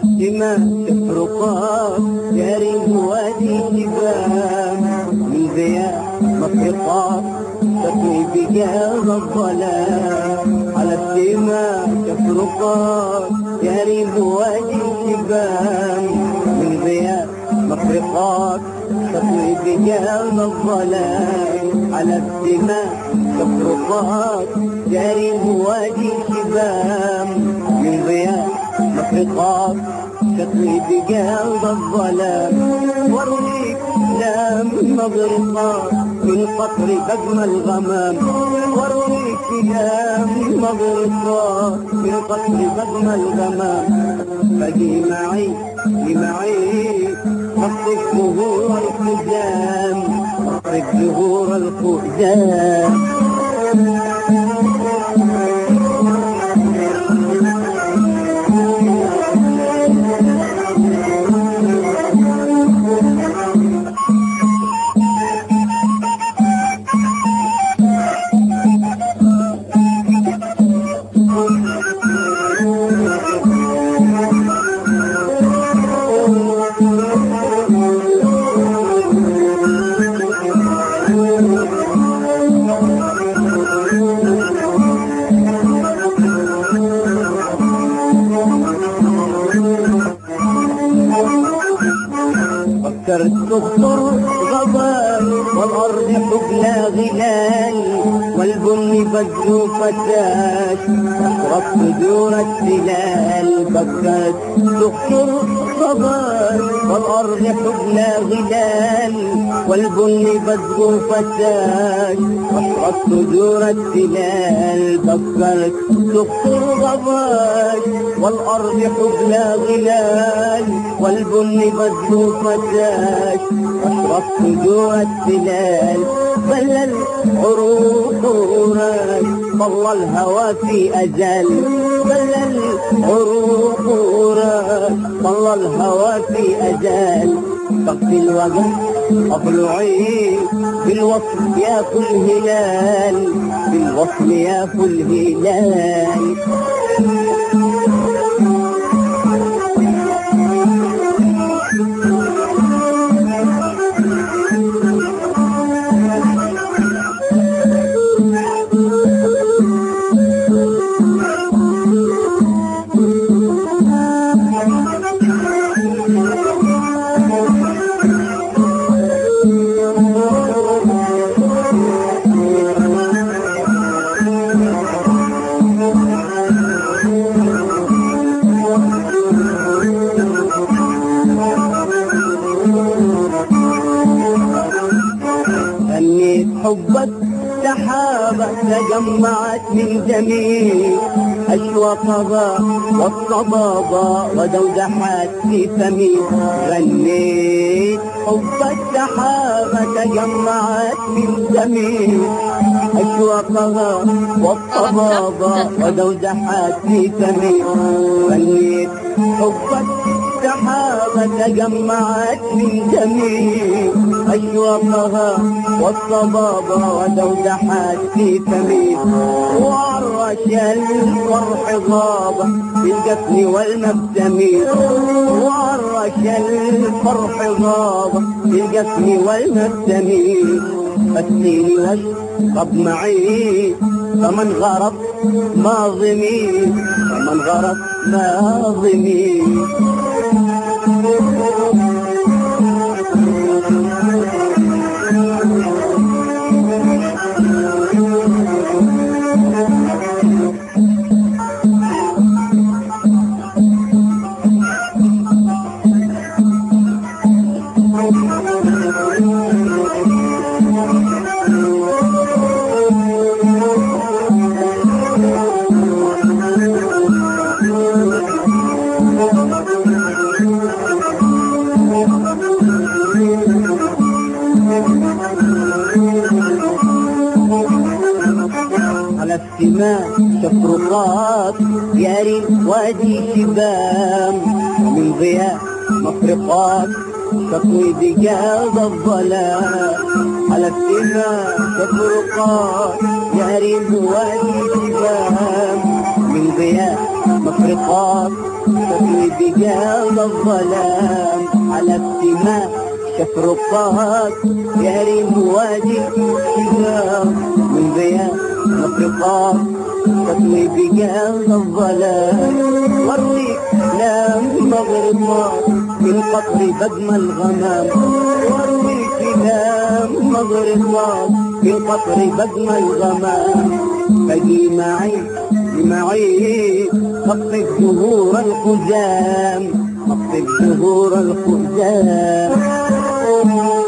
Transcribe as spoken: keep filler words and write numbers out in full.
سما تفرقات يا ريم وادي شباب من ضياء مفرقات تطوي بجاز الظلام على السما تفرقات يا ريم وادي شباب من ضياء مفرقات تطوي بجاز الظلام على السماء تفرقات جاري وادي شباب من ضياء مفرقات تطوي بجاز الظلام وارميك لا من مغرقات من قطر بجم الغمام وارميك لا من مغرقات من قطر بجم الغمام فجي معي معي اصرف ظهور الخزام اصرف ظهور الخزام فكرت تخطر غضال والأرض حبلى غلال والبن بدر فتاش أشرف صدور التلال فكرت تخطر غضال والأرض حبلى غلال والبن بدر فتاش أشرف صدور التلال فكرت تخطر غضال والأرض حبلى غلال والبن بدر فتاش أشرف صدور التلال بل العروق راج طل الهوى في أجل بل العروق راج طل الهوى في أجل تغطي الوجه أضلعي بالوصل يا كل هلال بالوصل يا كل هلال حبك سحابة تجمعت من جميع أشواقها والصبابة ودودحات في فمي غنيت حبك سحابة تجمعت من جميع أشواقها والصبابة ودودحات في فمي غنيت حبك سحابة تجمعت من جميع أشواقها والصبابة ودودحات في فمي وعرش الفرح غابة بالجفن والمبتم وعرش الفرح غابة بالجفن والمبتم فاسقيني واشرب معي فمن غرب ماظمي فمن غرب ماظمي على السماء تفرقات يا ريم وادي شباب ومن ضياء مفرقات تطوي بجاز الظلام على السماء تفرقات يا ريم وادي شباب من ضياء مفرقات تطوي بجال الظلام على السماء شفرقات يا ريم وادي شباب من ضياء مفرقات تطوي بجال الظلام وريك لام مغربات من قطر بدم الغمام وريك لام مغربات من قطر بدم الغمام فجي معي معي خفف ظهور الخزام خفف ظهور الخزام